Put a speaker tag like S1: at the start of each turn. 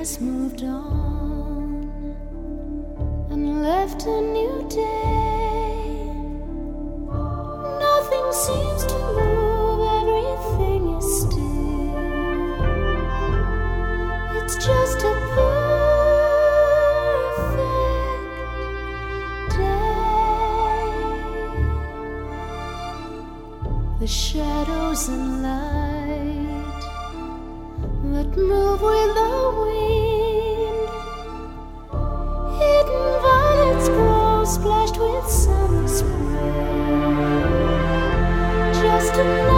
S1: has moved on and left a new day. Nothing seems to move, everything is still. It's just a perfect day. The shadows and light that move with the wind, hidden violets grow splashed with summer spray. Just a